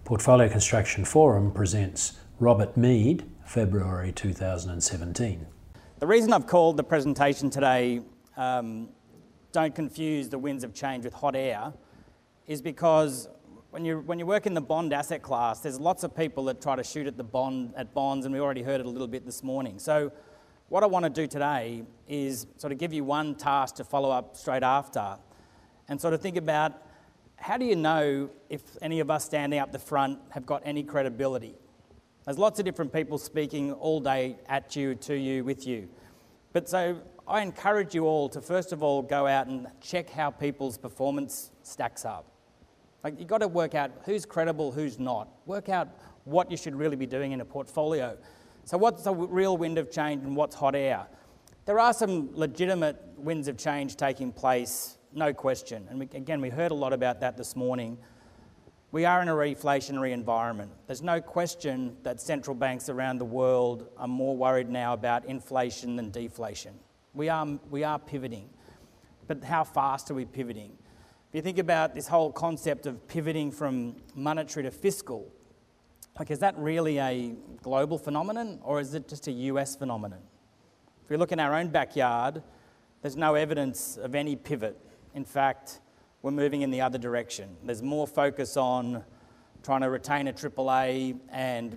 Portfolio Construction Forum presents Robert Mead, February 2017. The reason I've called the presentation today, Don't Confuse the Winds of Change with Hot Air, is because when you work in the bond asset class, there's lots of people that try to shoot at bonds, and we already heard it a little bit this morning. So what I want to do today is sort of give you one task to follow up straight after and sort of think about, how do you know if any of us standing up the front have got any credibility? There's lots of different people speaking all day at you, to you, with you. But so I encourage you all to first of all go out and check how people's performance stacks up. Like, you've got to work out who's credible, who's not. Work out what you should really be doing in a portfolio. So what's the real wind of change and what's hot air? There are some legitimate winds of change taking place, no question. And we heard a lot about that this morning. We are in a reflationary environment. There's no question that central banks around the world are more worried now about inflation than deflation. We are pivoting. But how fast are we pivoting? If you think about this whole concept of pivoting from monetary to fiscal, like, is that really a global phenomenon, or is it just a US phenomenon? If we look in our own backyard, there's no evidence of any pivot. In fact, we're moving in the other direction. There's more focus on trying to retain a AAA and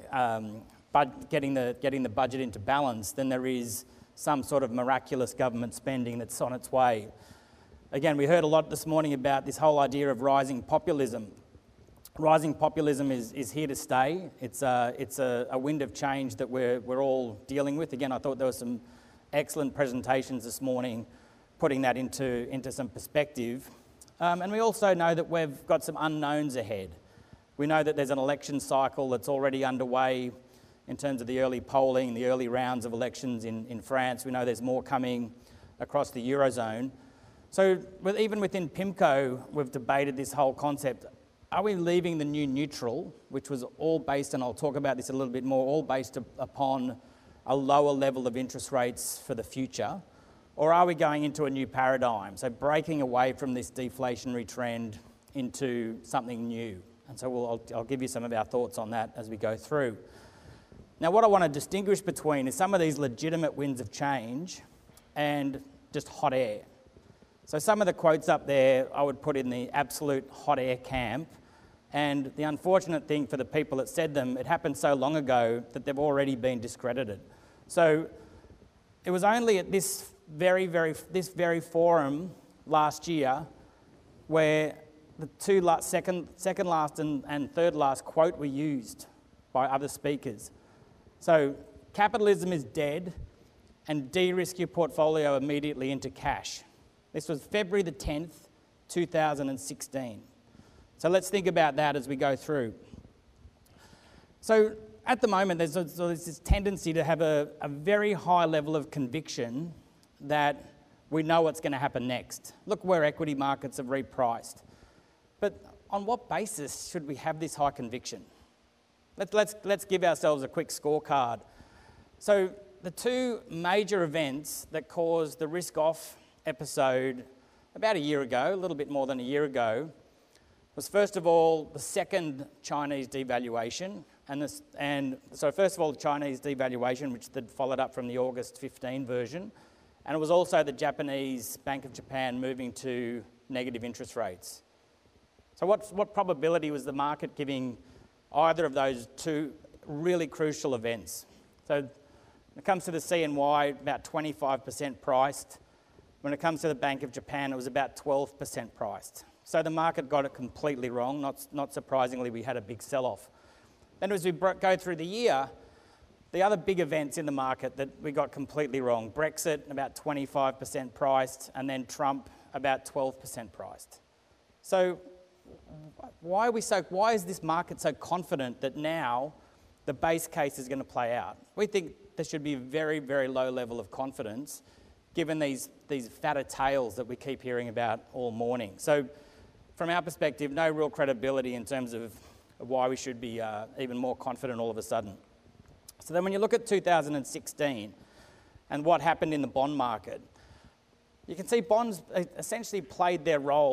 getting the budget into balance than there is some sort of miraculous government spending that's on its way. Again, we heard a lot this morning about this whole idea of rising populism. Rising populism is here to stay. It's a wind of change that we're all dealing with. Again, I thought there were some excellent presentations this morning putting that into some perspective. And we also know that we've got some unknowns ahead. We know that there's an election cycle that's already underway in terms of the early polling, the early rounds of elections in France. We know there's more coming across the Eurozone. So even within PIMCO, we've debated this whole concept. Are we leaving the new neutral, which was all based, and I'll talk about this a little bit more, all based upon a lower level of interest rates for the future? Or are we going into a new paradigm? So breaking away from this deflationary trend into something new. And so I'll give you some of our thoughts on that as we go through. Now, what I want to distinguish between is some of these legitimate winds of change and just hot air. So some of the quotes up there I would put in the absolute hot air camp. And the unfortunate thing for the people that said them, it happened so long ago that they've already been discredited. So it was only at this very forum last year where the second last and third last quote were used by other speakers. So capitalism is dead, and de-risk your portfolio immediately into cash. This was February the 10th, 2016. So let's think about that as we go through. So at the moment, there's this tendency to have a very high level of conviction that we know what's going to happen next. Look where equity markets have repriced. But on what basis should we have this high conviction? Let's give ourselves a quick scorecard. So the two major events that caused the risk-off episode about a year ago, a little bit more than a year ago, was first of all the second Chinese devaluation. So first of all, the Chinese devaluation, which had followed up from the August 15 version. And it was also the Japanese Bank of Japan moving to negative interest rates. So what probability was the market giving either of those two really crucial events? So when it comes to the CNY, about 25% priced. When it comes to the Bank of Japan, it was about 12% priced. So the market got it completely wrong. Not surprisingly, we had a big sell-off. Then as we go through the year, the other big events in the market that we got completely wrong: Brexit, about 25% priced, and then Trump, about 12% priced. So why is this market so confident that now the base case is going to play out? We think there should be a very, very low level of confidence given these fatter tales that we keep hearing about all morning. So from our perspective, no real credibility in terms of why we should be even more confident all of a sudden. So then when you look at 2016 and what happened in the bond market, you can see bonds essentially played their role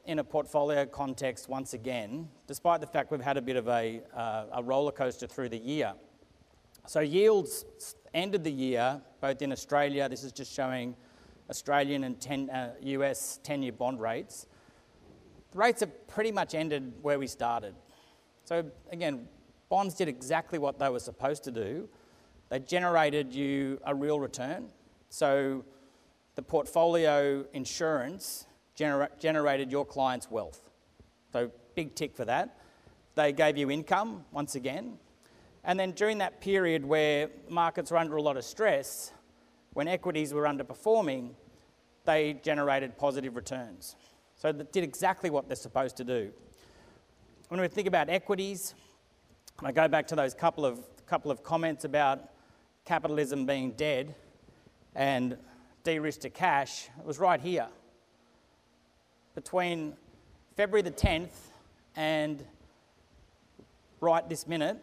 in a portfolio context once again, despite the fact we've had a bit of a roller coaster through the year. So yields ended the year, both in Australia, this is just showing Australian and US 10-year bond rates. The rates have pretty much ended where we started. So again, bonds did exactly what they were supposed to do. They generated you a real return. So the portfolio insurance generated your clients wealth. So big tick for that. They gave you income once again. And then during that period where markets were under a lot of stress, when equities were underperforming, they generated positive returns. So they did exactly what they're supposed to do. When we think about equities, I go back to those couple of comments about capitalism being dead and de-risk to cash. It was right here. Between February the 10th and right this minute,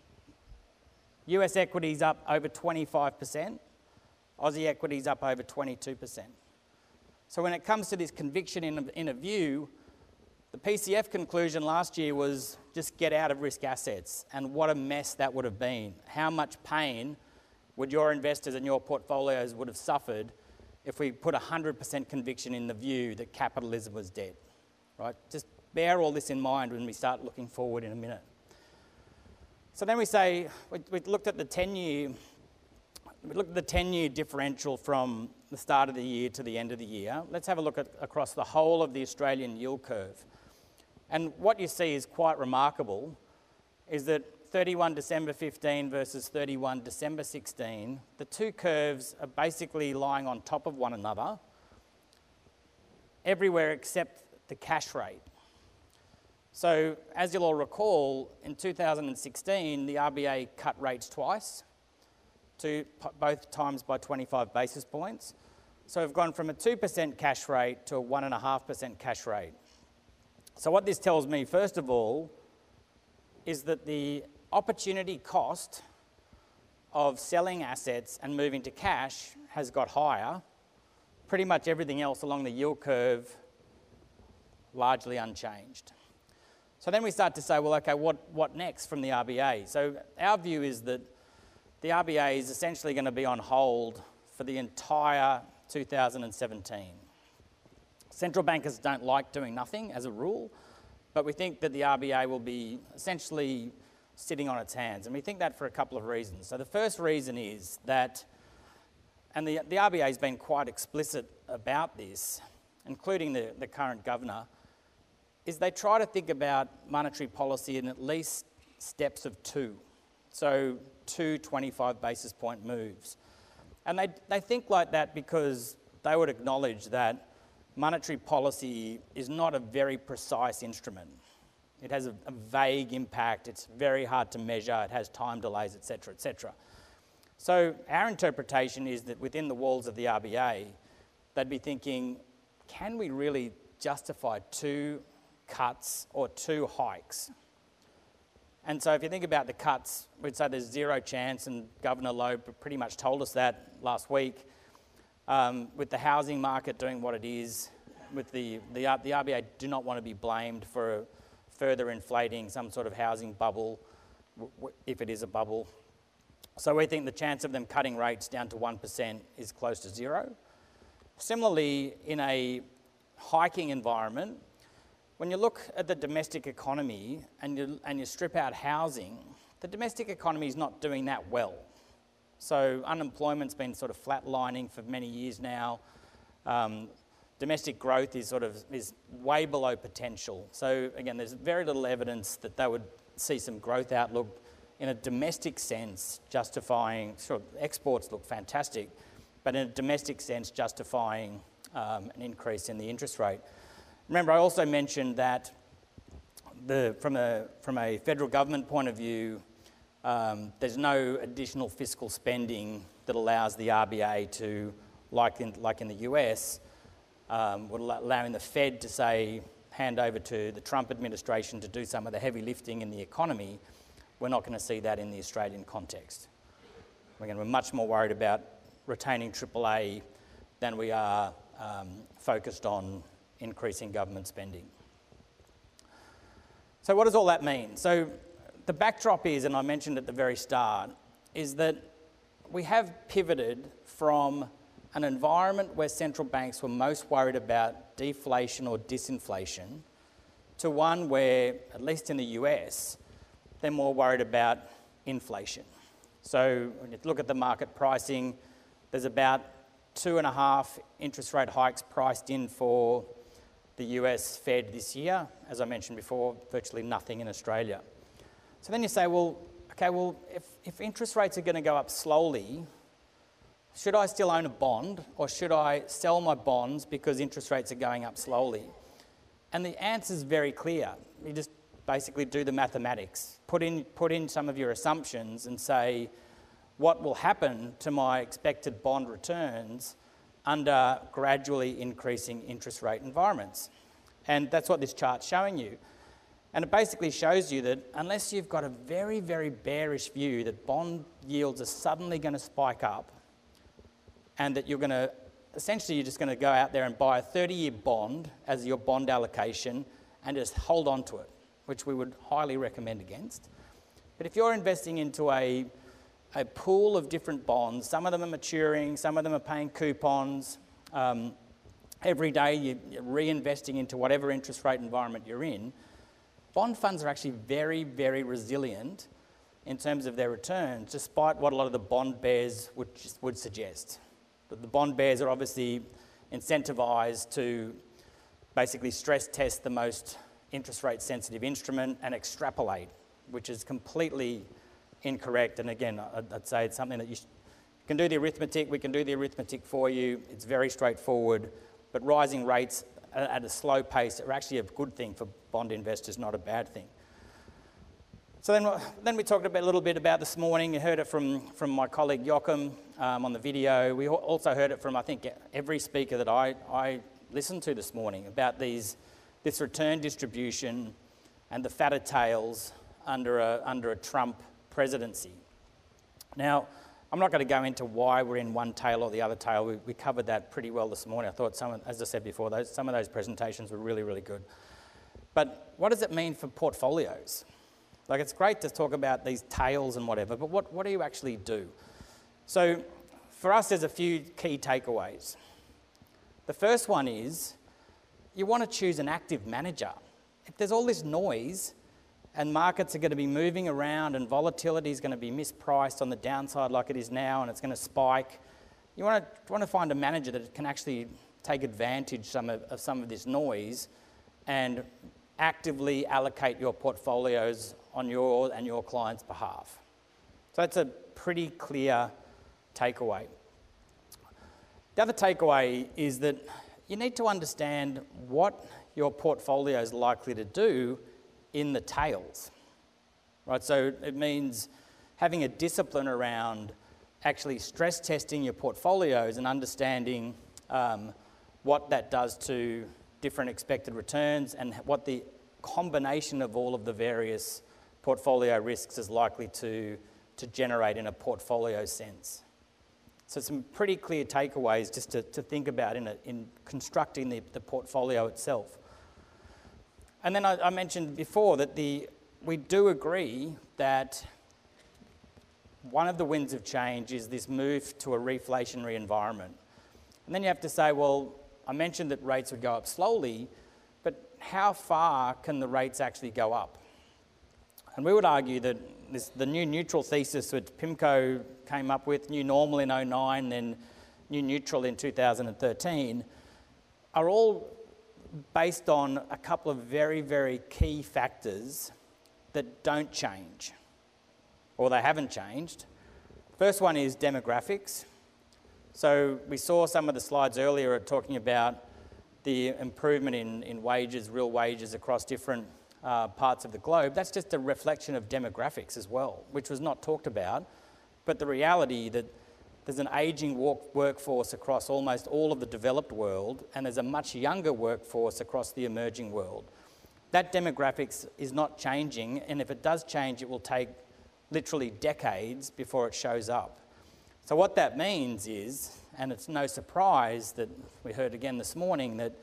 US equities up over 25%, Aussie equities up over 22%. So when it comes to this conviction in a view, the PCF conclusion last year was just get out of risk assets, and what a mess that would have been. How much pain would your investors and your portfolios would have suffered if we put 100% conviction in the view that capitalism was dead, right? Just bear all this in mind when we start looking forward in a minute. So then we say, we looked at the 10-year differential from the start of the year to the end of the year. Let's have a look across the whole of the Australian yield curve. And what you see is quite remarkable, is that 31 December 15 versus 31 December 16, the two curves are basically lying on top of one another everywhere except the cash rate. So as you'll all recall, in 2016, the RBA cut rates twice, both times by 25 basis points. So we've gone from a 2% cash rate to a 1.5% cash rate. So what this tells me, first of all, is that the opportunity cost of selling assets and moving to cash has got higher. Pretty much everything else along the yield curve largely unchanged. So then we start to say, well, okay, what next from the RBA? So our view is that the RBA is essentially going to be on hold for the entire 2017. Central bankers don't like doing nothing as a rule, but we think that the RBA will be essentially sitting on its hands, and we think that for a couple of reasons. So the first reason is that, and the RBA has been quite explicit about this, including the current governor, is they try to think about monetary policy in at least steps of two. So 2 25 basis point moves. And they think like that because they would acknowledge that monetary policy is not a very precise instrument. It has a vague impact, it's very hard to measure, it has time delays, etc., etc. So our interpretation is that within the walls of the RBA, they'd be thinking, can we really justify 2 cuts or 2 hikes? And so if you think about the cuts, we'd say there's zero chance, and Governor Loeb pretty much told us that last week. With the housing market doing what it is, with the RBA do not want to be blamed for further inflating some sort of housing bubble, if it is a bubble. So we think the chance of them cutting rates down to 1% is close to zero. Similarly, in a hiking environment, when you look at the domestic economy and you strip out housing, the domestic economy is not doing that well. So unemployment's been sort of flatlining for many years now. Domestic growth is way below potential. So again, there's very little evidence that they would see some growth outlook in a domestic sense justifying, sure, exports look fantastic, but in a domestic sense justifying an increase in the interest rate. Remember, I also mentioned that from a federal government point of view, there's no additional fiscal spending that allows the RBA to, like in the US, allowing the Fed to say, hand over to the Trump administration to do some of the heavy lifting in the economy. We're not going to see that in the Australian context. We're much more worried about retaining AAA than we are focused on increasing government spending. So what does all that mean? So the backdrop is, and I mentioned at the very start, is that we have pivoted from an environment where central banks were most worried about deflation or disinflation to one where, at least in the US, they're more worried about inflation. So when you look at the market pricing, there's about 2.5 interest rate hikes priced in for the US Fed this year. As I mentioned before, virtually nothing in Australia. So then you say, well, okay, well, if interest rates are going to go up slowly, should I still own a bond, or should I sell my bonds because interest rates are going up slowly? And the answer is very clear. You just basically do the mathematics. Put in some of your assumptions and say, what will happen to my expected bond returns under gradually increasing interest rate environments? And that's what this chart's showing you. And it basically shows you that unless you've got a very, very bearish view that bond yields are suddenly going to spike up, and that you're just going to go out there and buy a 30-year bond as your bond allocation and just hold on to it, which we would highly recommend against. But if you're investing into a pool of different bonds, some of them are maturing, some of them are paying coupons, every day you're reinvesting into whatever interest rate environment you're in, bond funds are actually very, very resilient in terms of their returns, despite what a lot of the bond bears would suggest. But the bond bears are obviously incentivised to basically stress test the most interest rate sensitive instrument and extrapolate, which is completely incorrect. And again, I'd say it's something that you can do the arithmetic. We can do the arithmetic for you. It's very straightforward. But rising rates at a slow pace are actually a good thing for bond investors, not a bad thing. So then we talked a little bit about this morning. You heard it from my colleague Joachim on the video. We also heard it from, I think, every speaker that I listened to this morning about this return distribution and the fatter tails under a Trump presidency. Now, I'm not going to go into why we're in one tail or the other tail. We covered that pretty well this morning. I thought, as I said before, some of those presentations were really, really good. But what does it mean for portfolios? Like, it's great to talk about these tails and whatever, but what do you actually do? So for us, there's a few key takeaways. The first one is you want to choose an active manager. If there's all this noise and markets are going to be moving around and volatility is going to be mispriced on the downside like it is now and it's going to spike, you want to find a manager that can actually take advantage of some of this noise and actively allocate your portfolios on your and your clients' behalf. So that's a pretty clear takeaway. The other takeaway is that you need to understand what your portfolio is likely to do in the tails, right? So it means having a discipline around actually stress testing your portfolios and understanding what that does to different expected returns and what the combination of all of the various portfolio risks is likely to generate in a portfolio sense. So some pretty clear takeaways just to think about in constructing the portfolio itself. And then I mentioned before that we do agree that one of the winds of change is this move to a reflationary environment. And then you have to say, well, I mentioned that rates would go up slowly, but how far can the rates actually go up? And we would argue that the new neutral thesis that PIMCO came up with, new normal in 2009, then new neutral in 2013, are all based on a couple of very, very key factors that don't change, or they haven't changed. First one is demographics. So we saw some of the slides earlier talking about the improvement in wages, real wages across different parts of the globe. That's just a reflection of demographics as well, which was not talked about, but the reality that there's an ageing workforce across almost all of the developed world, and there's a much younger workforce across the emerging world. That demographics is not changing, and if it does change, it will take literally decades before it shows up. So what that means is, and it's no surprise that we heard again this morning, that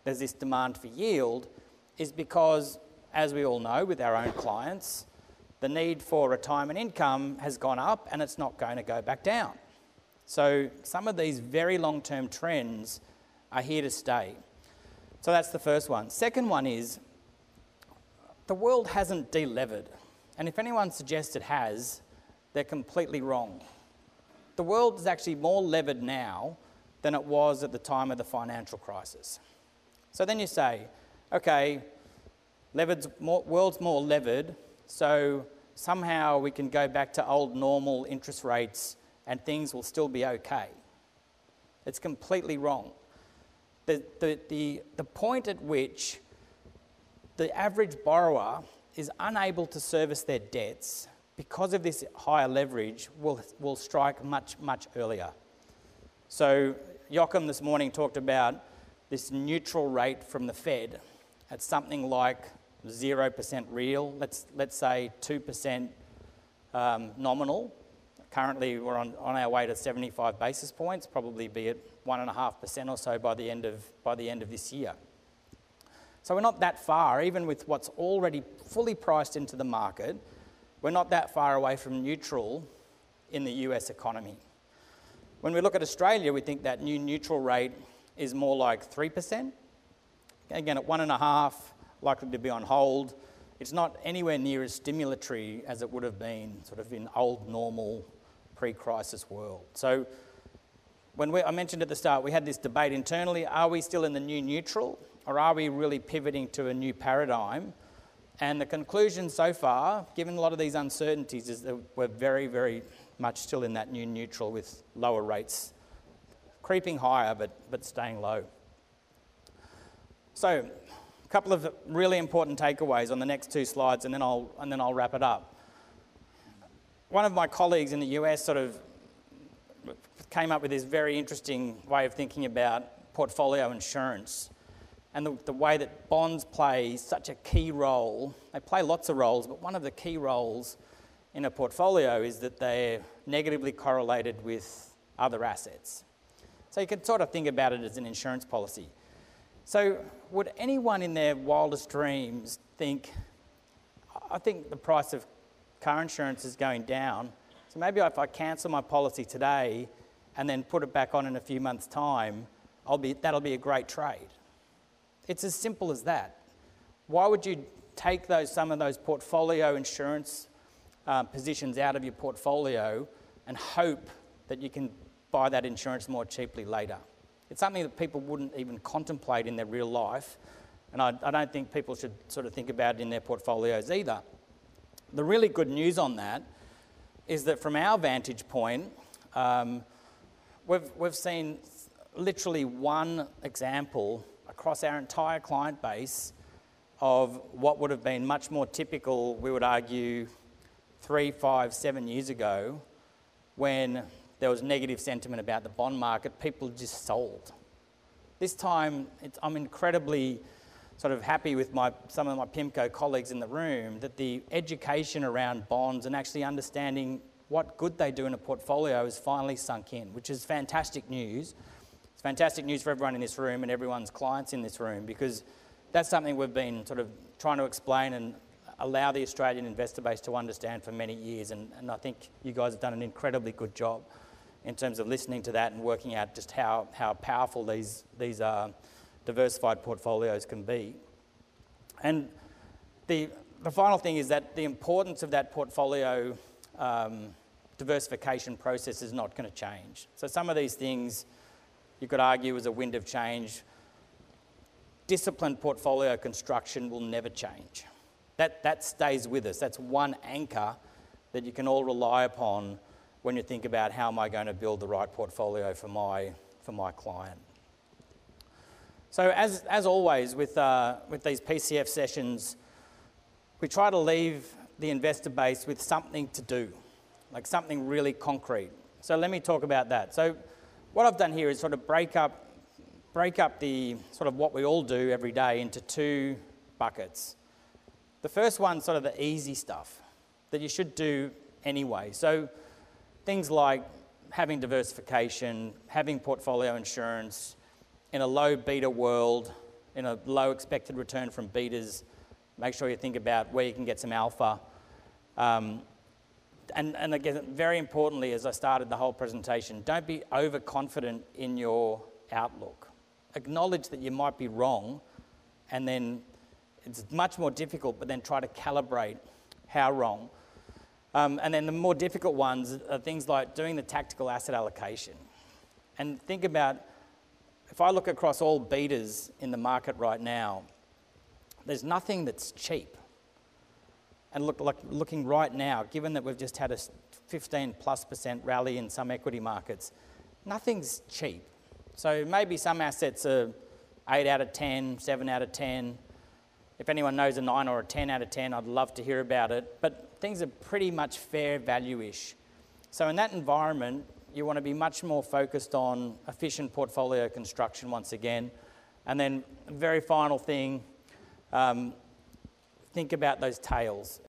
there's this demand for yield is because, as we all know with our own clients, the need for retirement income has gone up and it's not going to go back down. So some of these very long-term trends are here to stay. So that's the first one. Second one is, the world hasn't de-levered. And if anyone suggests it has, they're completely wrong. The world is actually more levered now than it was at the time of the financial crisis. So then you say, okay, world's more levered, so somehow we can go back to old normal interest rates and things will still be okay. It's completely wrong. The point at which the average borrower is unable to service their debts because of this higher leverage will strike much, much earlier. So Joachim this morning talked about this neutral rate from the Fed at something like 0% real, let's say 2% nominal. Currently we're on our way to 75 basis points, probably be at 1.5% or so by the end of this year. So we're not that far, even with what's already fully priced into the market, we're not that far away from neutral in the US economy. When we look at Australia, we think that new neutral rate is more like 3%. Again, at 1.5%, likely to be on hold. It's not anywhere near as stimulatory as it would have been sort of in old normal pre-crisis world. So I mentioned at the start, we had this debate internally, are we still in the new neutral or are we really pivoting to a new paradigm? And the conclusion so far, given a lot of these uncertainties, is that we're very, very much still in that new neutral with lower rates, creeping higher but staying low. So a couple of really important takeaways on the next two slides, and then I'll wrap it up. One of my colleagues in the US sort of came up with this very interesting way of thinking about portfolio insurance and the way that bonds play such a key role. They play lots of roles, but one of the key roles in a portfolio is that they're negatively correlated with other assets. So you can sort of think about it as an insurance policy. So would anyone in their wildest dreams think, I think the price of car insurance is going down, so maybe if I cancel my policy today and then put it back on in a few months' time, that'll be a great trade. It's as simple as that. Why would you take some of those portfolio insurance positions out of your portfolio and hope that you can buy that insurance more cheaply later? It's something that people wouldn't even contemplate in their real life, and I don't think people should sort of think about it in their portfolios either. The really good news on that is that from our vantage point, we've seen literally one example across our entire client base of what would have been much more typical, we would argue, 3, 5, 7 years ago, when there was negative sentiment about the bond market, people just sold. This time, I'm incredibly sort of happy with some of my PIMCO colleagues in the room that the education around bonds and actually understanding what good they do in a portfolio has finally sunk in, which is fantastic news. It's fantastic news for everyone in this room and everyone's clients in this room, because that's something we've been sort of trying to explain and allow the Australian investor base to understand for many years, and I think you guys have done an incredibly good job in terms of listening to that and working out just how powerful these diversified portfolios can be. And the final thing is that the importance of that portfolio diversification process is not going to change. So some of these things you could argue is a wind of change. Disciplined portfolio construction will never change. That stays with us. That's one anchor that you can all rely upon when you think about how am I going to build the right portfolio for my client. So as always with these PCF sessions, we try to leave the investor base with something to do, like something really concrete. So let me talk about that. So what I've done here is sort of break up the sort of what we all do every day into two buckets. The first one's sort of the easy stuff that you should do anyway. So things like having diversification, having portfolio insurance in a low beta world, in a low expected return from betas, make sure you think about where you can get some alpha. And again, very importantly, as I started the whole presentation, don't be overconfident in your outlook. Acknowledge that you might be wrong, and then it's much more difficult, but then try to calibrate how wrong. And then the more difficult ones are things like doing the tactical asset allocation. And think about, if I look across all betas in the market right now, there's nothing that's cheap. And looking right now, given that we've just had a 15+% rally in some equity markets, nothing's cheap. So maybe some assets are 8 out of 10, 7 out of 10. If anyone knows a 9 or a 10 out of 10, I'd love to hear about it. But things are pretty much fair value-ish. So in that environment, you want to be much more focused on efficient portfolio construction once again. And then very final thing, think about those tails.